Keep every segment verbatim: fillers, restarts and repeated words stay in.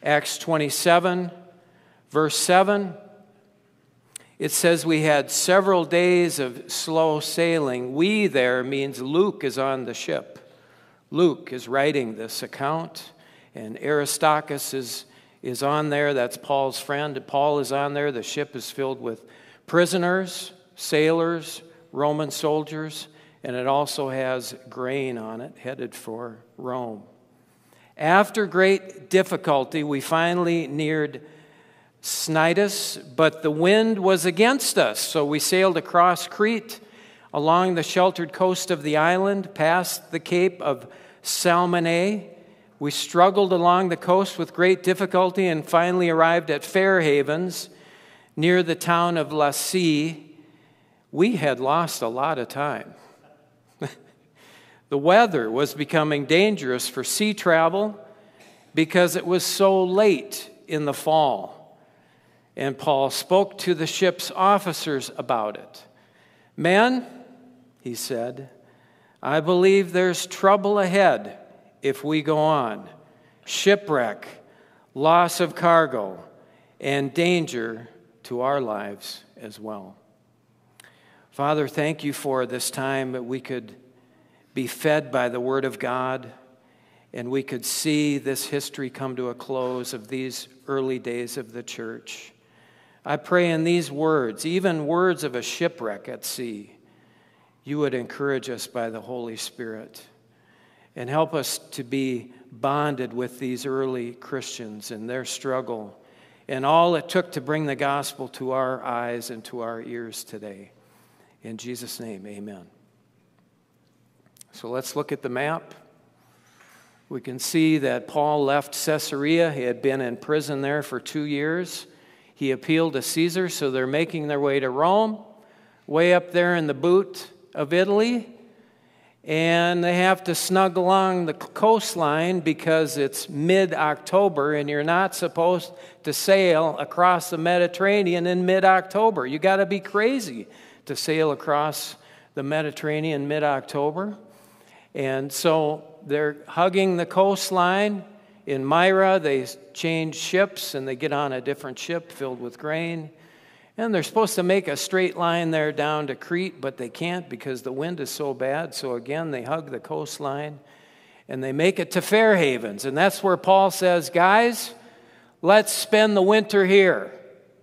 Acts twenty-seven, verse seven, it says we had several days of slow sailing. We there means Luke is on the ship. Luke is writing this account, and Aristarchus is, is on there. That's Paul's friend. Paul is on there. The ship is filled with prisoners, sailors, Roman soldiers, and it also has grain on it, headed for Rome. After great difficulty, we finally neared Cnidus, but the wind was against us, so we sailed across Crete, along the sheltered coast of the island, past the Cape of Salmone. We struggled along the coast with great difficulty and finally arrived at Fair Havens, near the town of Lasea. We had lost a lot of time. The weather was becoming dangerous for sea travel because it was so late in the fall. And Paul spoke to the ship's officers about it. Men, he said, I believe there's trouble ahead if we go on. Shipwreck, loss of cargo, and danger to our lives as well. Father, thank you for this time that we could be fed by the Word of God, and we could see this history come to a close of these early days of the church. I pray in these words, even words of a shipwreck at sea, you would encourage us by the Holy Spirit and help us to be bonded with these early Christians and their struggle and all it took to bring the gospel to our eyes and to our ears today. In Jesus' name, amen. So let's look at the map. We can see that Paul left Caesarea. He had been in prison there for two years. He appealed to Caesar, so they're making their way to Rome, way up there in the boot of Italy. And they have to snug along the coastline because it's mid-October and you're not supposed to sail across the Mediterranean in mid-October. You got to be crazy to sail across the Mediterranean mid-October. And so they're hugging the coastline. In Myra, they change ships and they get on a different ship filled with grain. And they're supposed to make a straight line there down to Crete, but they can't because the wind is so bad. So again, they hug the coastline and they make it to Fair Havens. And that's where Paul says, guys, let's spend the winter here.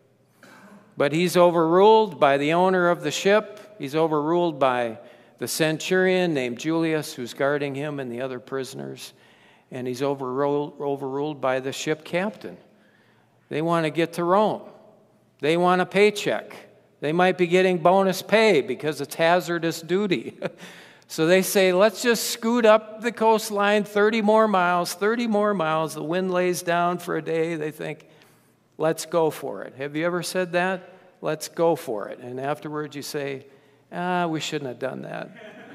But he's overruled by the owner of the ship. He's overruled by the centurion named Julius who's guarding him and the other prisoners. And he's overruled, overruled by the ship captain. They want to get to Rome. They want a paycheck. They might be getting bonus pay because it's hazardous duty. So they say, let's just scoot up the coastline thirty more miles, thirty more miles. The wind lays down for a day. They think, let's go for it. Have you ever said that? Let's go for it. And afterwards you say, ah, we shouldn't have done that.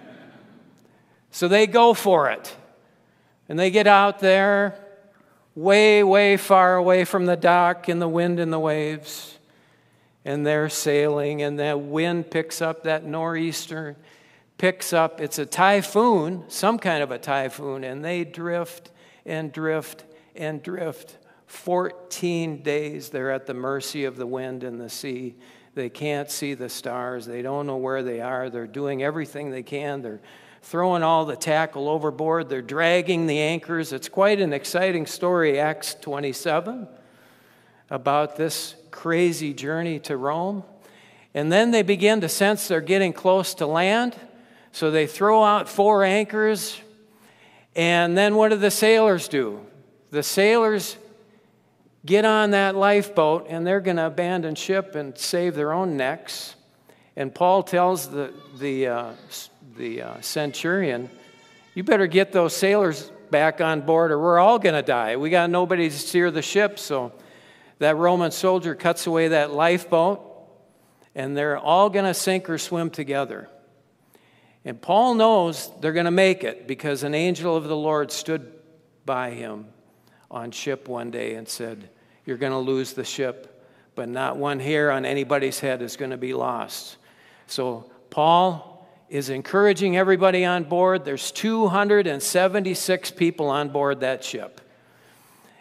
So they go for it. And they get out there way, way far away from the dock in the wind and the waves. And they're sailing, and that wind picks up, that nor'easter picks up. It's a typhoon, some kind of a typhoon, and they drift and drift and drift. fourteen days they're at the mercy of the wind and the sea. They can't see the stars. They don't know where they are. They're doing everything they can. They're throwing all the tackle overboard. They're dragging the anchors. It's quite an exciting story, Acts twenty-seven, about this crazy journey to Rome. And then they begin to sense they're getting close to land. So they throw out four anchors. And then what do the sailors do? The sailors get on that lifeboat and they're going to abandon ship and save their own necks. And Paul tells the, the, uh, the uh, centurion, you better get those sailors back on board or we're all going to die. We got nobody to steer the ship. So that Roman soldier cuts away that lifeboat, and they're all going to sink or swim together. And Paul knows they're going to make it because an angel of the Lord stood by him on ship one day and said, you're going to lose the ship, but not one hair on anybody's head is going to be lost. So Paul is encouraging everybody on board. There's two hundred seventy-six people on board that ship.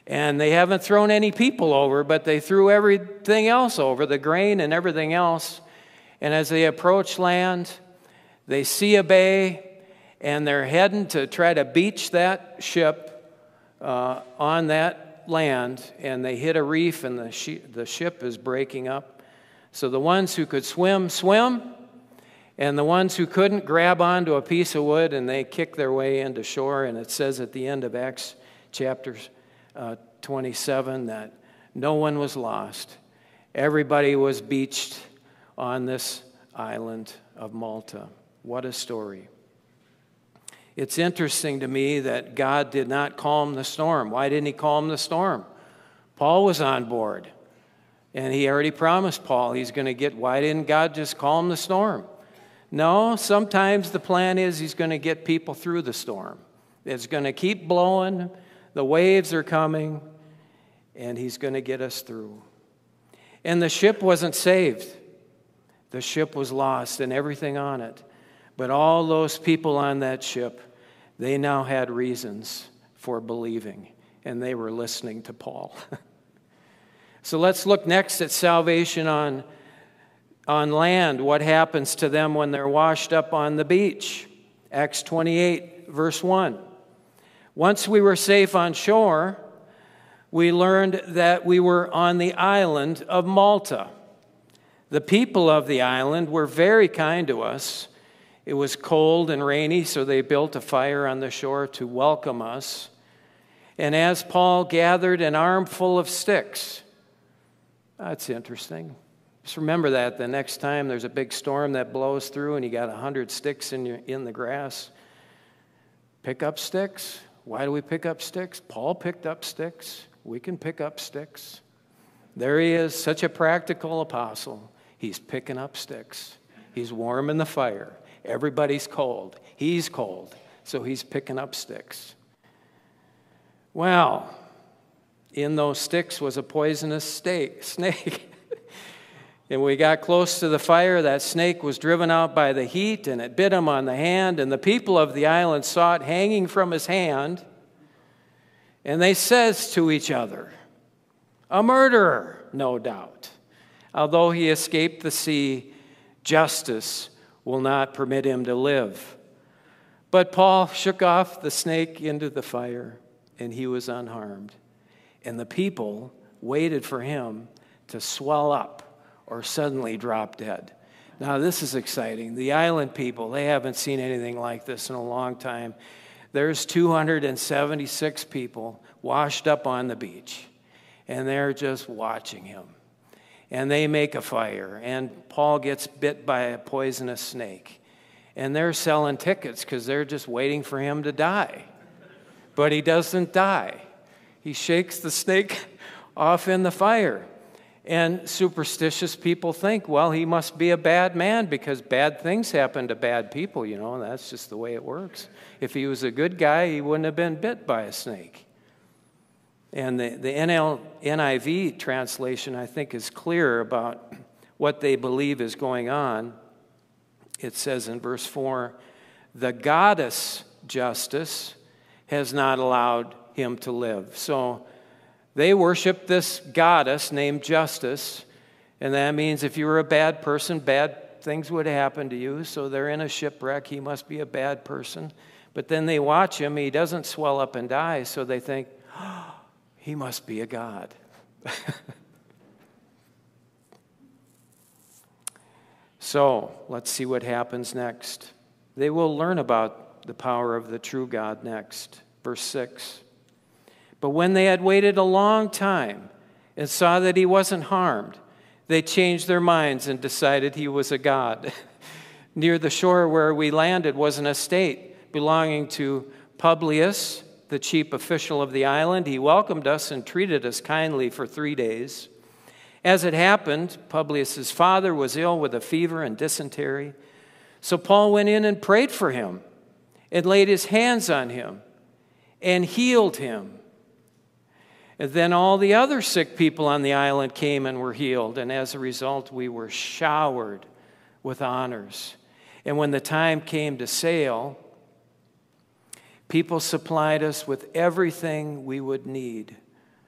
And they haven't thrown any people over, but they threw everything else over, the grain and everything else. And as they approach land, they see a bay, and they're heading to try to beach that ship uh, on that land. And they hit a reef, and the, sh- the ship is breaking up. So the ones who could swim, swim. And the ones who couldn't grab onto a piece of wood, and they kick their way into shore. And it says at the end of Acts chapter uh, twenty-seven that no one was lost. Everybody was beached on this island of Malta. What a story. It's interesting to me that God did not calm the storm. Why didn't he calm the storm? Paul was on board. And he already promised Paul he's going to get, why didn't God just calm the storm? No, sometimes the plan is he's going to get people through the storm. It's going to keep blowing, the waves are coming, and he's going to get us through. And the ship wasn't saved. The ship was lost and everything on it. But all those people on that ship, they now had reasons for believing, and they were listening to Paul. So let's look next at salvation on On land, what happens to them when they're washed up on the beach? Acts twenty-eight, verse one. Once we were safe on shore, we learned that we were on the island of Malta. The people of the island were very kind to us. It was cold and rainy, so they built a fire on the shore to welcome us. And as Paul gathered an armful of sticks, that's interesting. Just remember that the next time there's a big storm that blows through and you got a hundred sticks in your, in the grass. Pick up sticks. Why do we pick up sticks? Paul picked up sticks. We can pick up sticks. There he is, such a practical apostle. He's picking up sticks. He's warming the fire. Everybody's cold. He's cold, so he's picking up sticks. Well, in those sticks was a poisonous steak, snake. And when we got close to the fire, that snake was driven out by the heat, and it bit him on the hand. And the people of the island saw it hanging from his hand. And they says to each other, a murderer, no doubt. Although he escaped the sea, justice will not permit him to live. But Paul shook off the snake into the fire, and he was unharmed. And the people waited for him to swell up or suddenly drop dead. Now, this is exciting. The island people, they haven't seen anything like this in a long time. There's two hundred seventy-six people washed up on the beach, and they're just watching him. And they make a fire, and Paul gets bit by a poisonous snake. And they're selling tickets because they're just waiting for him to die. But he doesn't die. He shakes the snake off in the fire. And superstitious people think, well, he must be a bad man because bad things happen to bad people, you know, and that's just the way it works. If he was a good guy, he wouldn't have been bit by a snake. And the, the N L, N I V translation, I think, is clear about what they believe is going on. It says in verse four, the goddess Justice has not allowed him to live. So they worship this goddess named Justice, and that means if you were a bad person, bad things would happen to you. So they're in a shipwreck. He must be a bad person. But then they watch him. He doesn't swell up and die, so they think, oh, he must be a god. So let's see what happens next. They will learn about the power of the true God next. Verse six. But when they had waited a long time and saw that he wasn't harmed, they changed their minds and decided he was a god. Near the shore where we landed was an estate belonging to Publius, the chief official of the island. He welcomed us and treated us kindly for three days. As it happened, Publius's father was ill with a fever and dysentery. So Paul went in and prayed for him and laid his hands on him and healed him. And then all the other sick people on the island came and were healed. And as a result, we were showered with honors. And when the time came to sail, people supplied us with everything we would need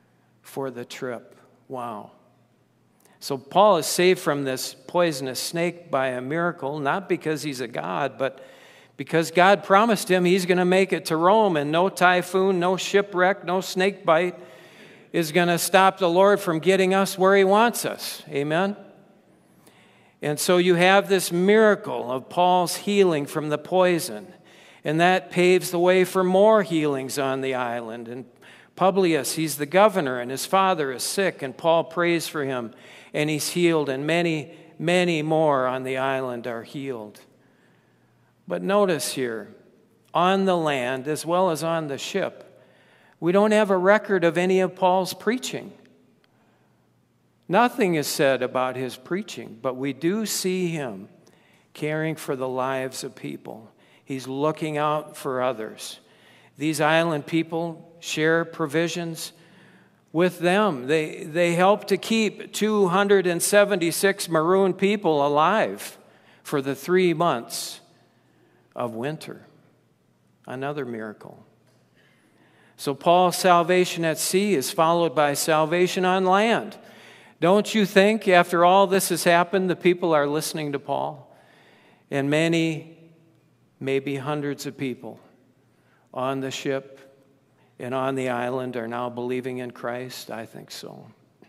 for the trip. Wow. So Paul is saved from this poisonous snake by a miracle, not because he's a god, but because God promised him he's going to make it to Rome, and no typhoon, no shipwreck, no snake bite is going to stop the Lord from getting us where he wants us. Amen? And so you have this miracle of Paul's healing from the poison, and that paves the way for more healings on the island. And Publius, he's the governor, and his father is sick, and Paul prays for him, and he's healed, and many, many more on the island are healed. But notice here, on the land as well as on the ship, we don't have a record of any of Paul's preaching. Nothing is said about his preaching, but we do see him caring for the lives of people. He's looking out for others. These island people share provisions with them. They, they help to keep two hundred seventy-six maroon people alive for the three months of winter. Another miracle. So Paul's salvation at sea is followed by salvation on land. Don't you think after all this has happened, the people are listening to Paul? And many, maybe hundreds of people on the ship and on the island are now believing in Christ? I think so.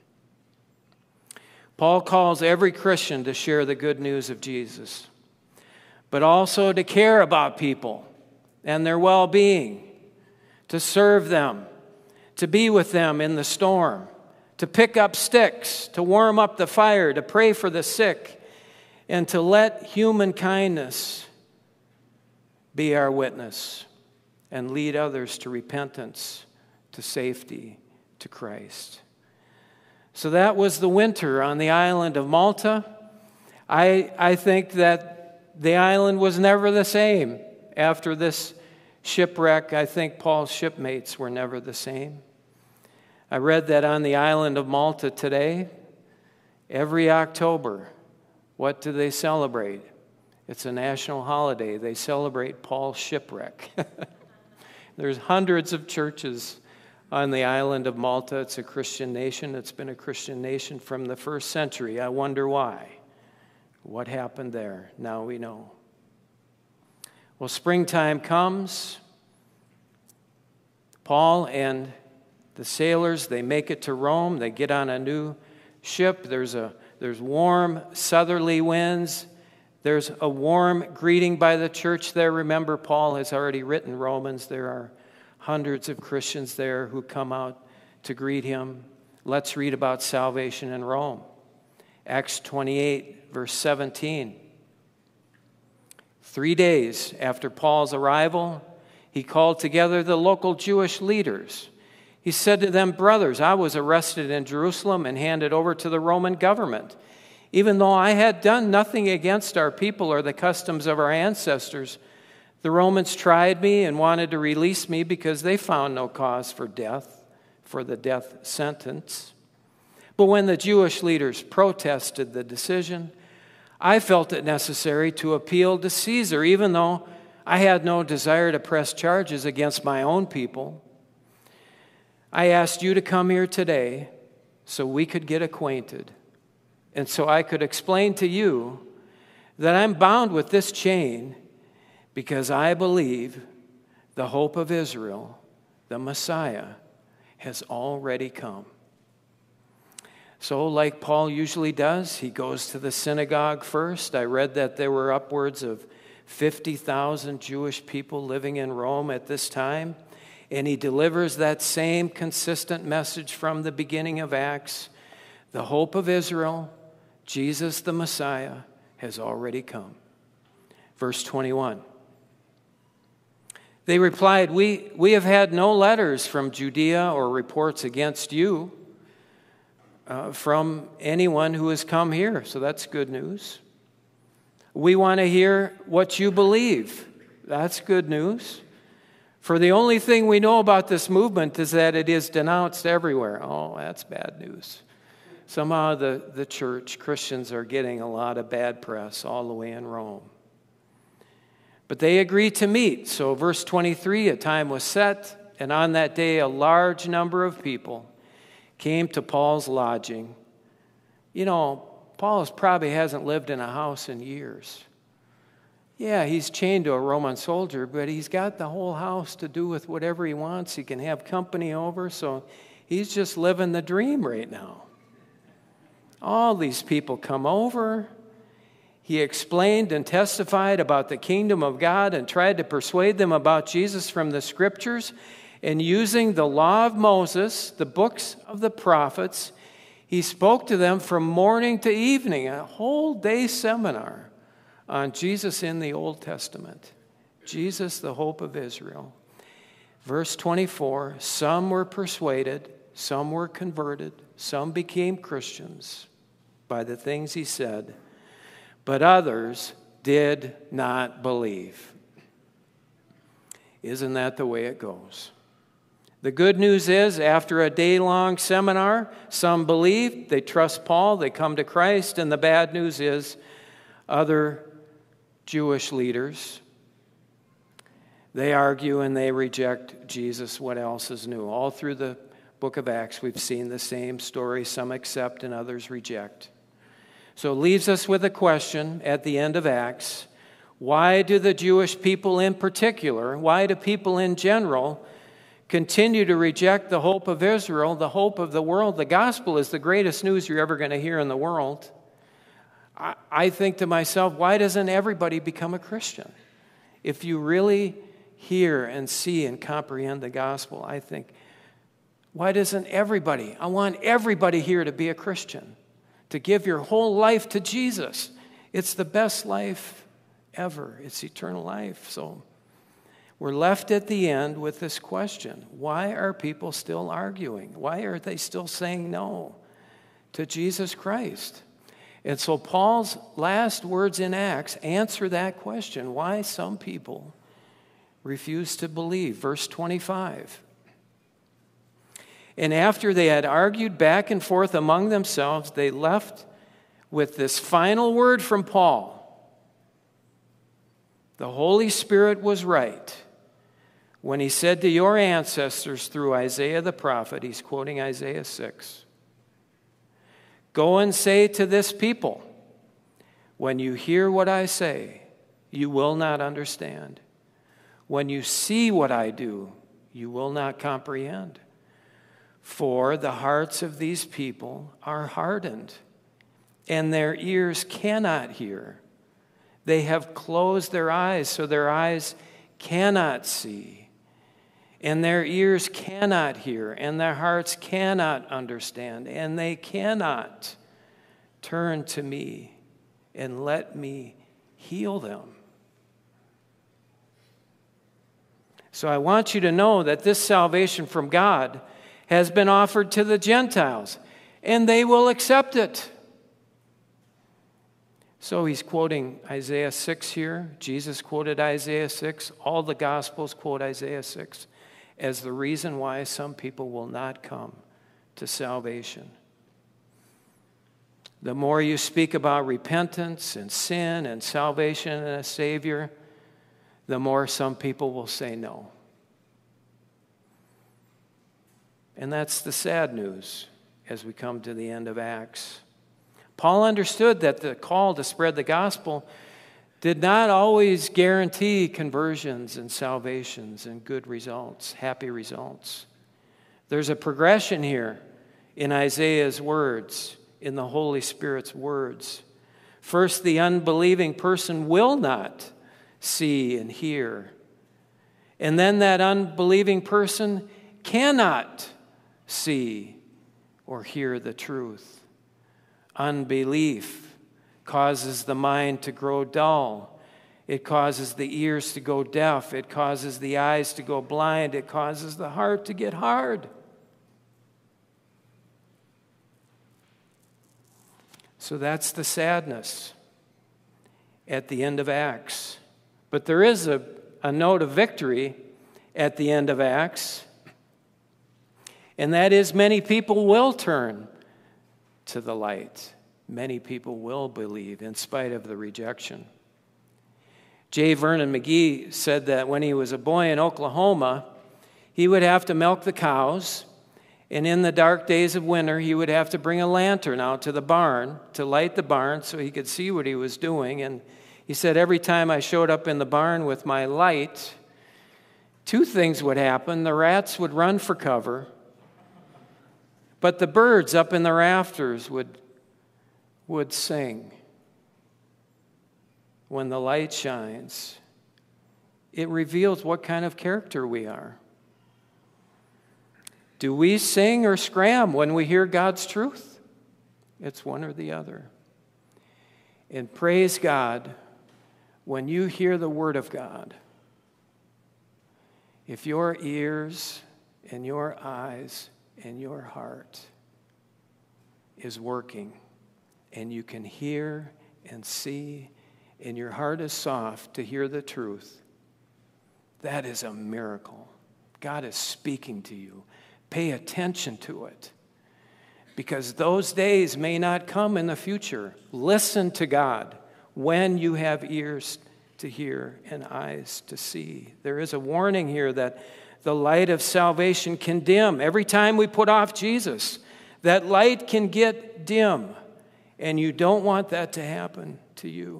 Paul calls every Christian to share the good news of Jesus, but also to care about people and their well-being, to serve them, to be with them in the storm, to pick up sticks, to warm up the fire, to pray for the sick, and to let human kindness be our witness and lead others to repentance, to safety, to Christ. So that was the winter on the island of Malta. I, I think that the island was never the same after this shipwreck. I think Paul's shipmates were never the same. I read that on the island of Malta today, every October, what do they celebrate? It's a national holiday. They celebrate Paul's shipwreck. There's hundreds of churches on the island of Malta. It's a Christian nation. It's been a Christian nation from the first century. I wonder why. What happened there? Now we know. Well, springtime comes. Paul and the sailors, they make it to Rome. They get on a new ship. There's a there's warm southerly winds. There's a warm greeting by the church there. Remember, Paul has already written Romans. There are hundreds of Christians there who come out to greet him. Let's read about salvation in Rome. Acts twenty-eight, verse seventeen. Three days after Paul's arrival, he called together the local Jewish leaders. He said to them, "Brothers, I was arrested in Jerusalem and handed over to the Roman government. Even though I had done nothing against our people or the customs of our ancestors, the Romans tried me and wanted to release me because they found no cause for death, for the death sentence. But when the Jewish leaders protested the decision, I felt it necessary to appeal to Caesar, even though I had no desire to press charges against my own people. I asked you to come here today so we could get acquainted, and so I could explain to you that I'm bound with this chain because I believe the hope of Israel, the Messiah, has already come." So like Paul usually does, he goes to the synagogue first. I read that there were upwards of fifty thousand Jewish people living in Rome at this time. And he delivers that same consistent message from the beginning of Acts. The hope of Israel, Jesus the Messiah, has already come. Verse twenty-one. They replied, we, we have had no letters from Judea or reports against you uh, from anyone who has come here. So that's good news. We want to hear what you believe. That's good news. For the only thing we know about this movement is that it is denounced everywhere. Oh, that's bad news. Somehow the, the church, Christians, are getting a lot of bad press all the way in Rome. But they agreed to meet. So verse twenty-three, a time was set, and on that day a large number of people came to Paul's lodging. You know, Paul probably hasn't lived in a house in years. Yeah, he's chained to a Roman soldier, but he's got the whole house to do with whatever he wants. He can have company over, so he's just living the dream right now. All these people come over. He explained and testified about the kingdom of God and tried to persuade them about Jesus from the scriptures. And using the law of Moses, the books of the prophets, he spoke to them from morning to evening, a whole day seminar on Jesus in the Old Testament. Jesus, the hope of Israel. Verse twenty-four, some were persuaded, some were converted, some became Christians by the things he said, but others did not believe. Isn't that the way it goes? The good news is, after a day-long seminar, some believe, they trust Paul, they come to Christ, and the bad news is, other Jewish leaders, they argue and they reject Jesus. What else is new? All through the book of Acts, we've seen the same story. Some accept and others reject. So it leaves us with a question at the end of Acts. Why do the Jewish people in particular, why do people in general continue to reject the hope of Israel, the hope of the world? The gospel is the greatest news you're ever going to hear in the world. I, I think to myself, why doesn't everybody become a Christian? If you really hear and see and comprehend the gospel, I think, why doesn't everybody? I want everybody here to be a Christian, to give your whole life to Jesus. It's the best life ever. It's eternal life. So we're left at the end with this question. Why are people still arguing? Why are they still saying no to Jesus Christ? And so Paul's last words in Acts answer that question. Why some people refuse to believe. Verse twenty-five. And after they had argued back and forth among themselves, they left with this final word from Paul. The Holy Spirit was right when he said to your ancestors through Isaiah the prophet, he's quoting Isaiah six, go and say to this people, when you hear what I say, you will not understand. When you see what I do, you will not comprehend. For the hearts of these people are hardened, and their ears cannot hear. They have closed their eyes, so their eyes cannot see. And their ears cannot hear, and their hearts cannot understand, and they cannot turn to me and let me heal them. So I want you to know that this salvation from God has been offered to the Gentiles, and they will accept it. So he's quoting Isaiah six here. Jesus quoted Isaiah six. All the Gospels quote Isaiah six as the reason why some people will not come to salvation. The more you speak about repentance and sin and salvation and a Savior, the more some people will say no. And that's the sad news as we come to the end of Acts. Paul understood that the call to spread the gospel did not always guarantee conversions and salvations and good results, happy results. There's a progression here in Isaiah's words, in the Holy Spirit's words. First, the unbelieving person will not see and hear. And then that unbelieving person cannot see or hear the truth. Unbelief causes the mind to grow dull. It causes the ears to go deaf. It causes the eyes to go blind. It causes the heart to get hard. So that's the sadness at the end of Acts. But there is a, a note of victory at the end of Acts. And that is, many people will turn to the light. Many people will believe in spite of the rejection. J. Vernon McGee said that when he was a boy in Oklahoma, he would have to milk the cows, And in the dark days of winter, he would have to bring a lantern out to the barn to light the barn so he could see what he was doing. And he said, every time I showed up in the barn with my light, two things would happen. The rats would run for cover, but the birds up in the rafters would, would sing. When the light shines, it reveals what kind of character we are. Do we sing or scram when we hear God's truth? It's one or the other. And praise God, when you hear the word of God, if your ears and your eyes and your heart is working, and you can hear and see, and your heart is soft to hear the truth, that is a miracle. God is speaking to you. Pay attention to it, because those days may not come in the future. Listen to God when you have ears to hear and eyes to see. There is a warning here that the light of salvation can dim. Every time we put off Jesus, that light can get dim, and you don't want that to happen to you.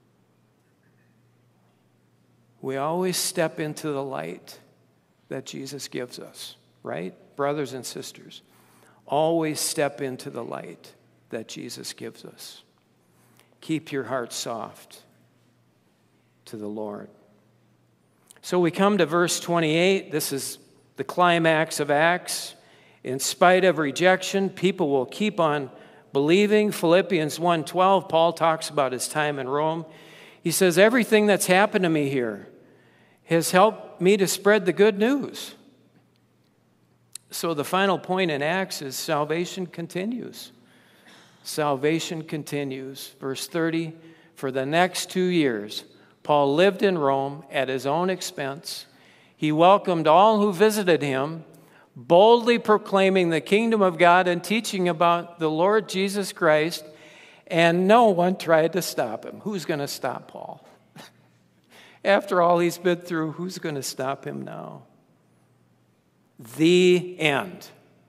We always step into the light that Jesus gives us, right? Brothers and sisters, always step into the light that Jesus gives us. Keep your heart soft to the Lord. So we come to verse twenty-eight. This is the climax of Acts. In spite of rejection, people will keep on believing. Philippians one twelve, Paul talks about his time in Rome. He says, everything that's happened to me here has helped me to spread the good news. So the final point in Acts is salvation continues. Salvation continues. Verse thirty, for the next two years, Paul lived in Rome at his own expense. He welcomed all who visited him, boldly proclaiming the kingdom of God and teaching about the Lord Jesus Christ, and no one tried to stop him. Who's going to stop Paul? After all he's been through, who's going to stop him now? The end.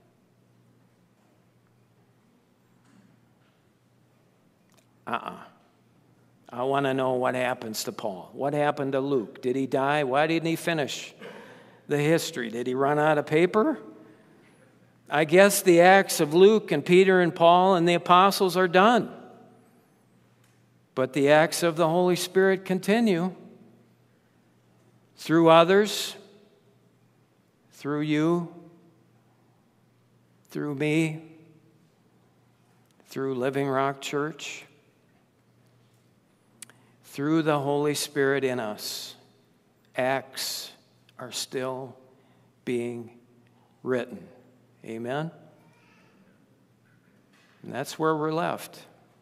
Uh-uh. I want to know what happens to Paul. What happened to Luke? Did he die? Why didn't he finish the history? Did he run out of paper? I guess the acts of Luke and Peter and Paul and the apostles are done. But the acts of the Holy Spirit continue through others, through you, through me, through Living Rock Church, through the Holy Spirit in us. Acts are still being written. Amen? And that's where we're left.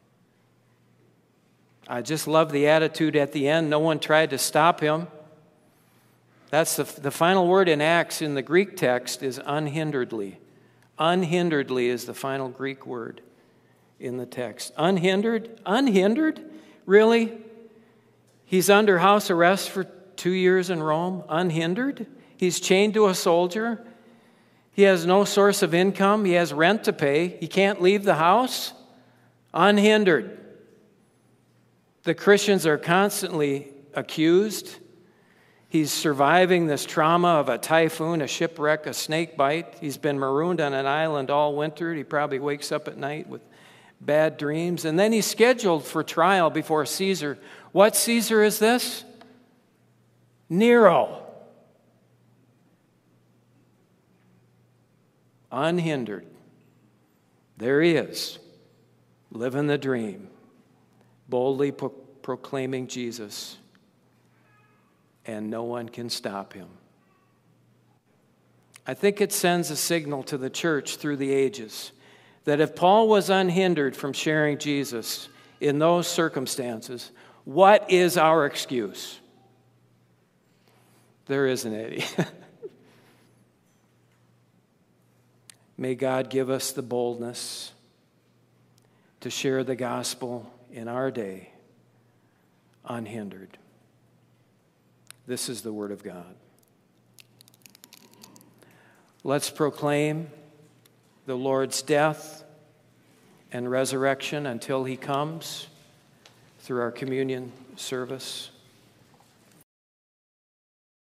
I just love the attitude at the end. No one tried to stop him. That's the, the final word in Acts in the Greek text is unhinderedly. Unhinderedly is the final Greek word in the text. Unhindered? Unhindered? Really? He's under house arrest for two years in Rome? Unhindered? He's chained to a soldier? He has no source of income. He has rent to pay. He can't leave the house? Unhindered. The Christians are constantly accused. He's surviving this trauma of a typhoon, a shipwreck, a snake bite. He's been marooned on an island all winter. He probably wakes up at night with bad dreams. And then he's scheduled for trial before Caesar. What Caesar is this? Nero. Unhindered. There he is, living the dream, boldly pro- proclaiming Jesus. And no one can stop him. I think it sends a signal to the church through the ages that if Paul was unhindered from sharing Jesus in those circumstances, what is our excuse? There isn't any. May God give us the boldness to share the gospel in our day unhindered. This is the word of God. Let's proclaim the Lord's death and resurrection until he comes through our communion service.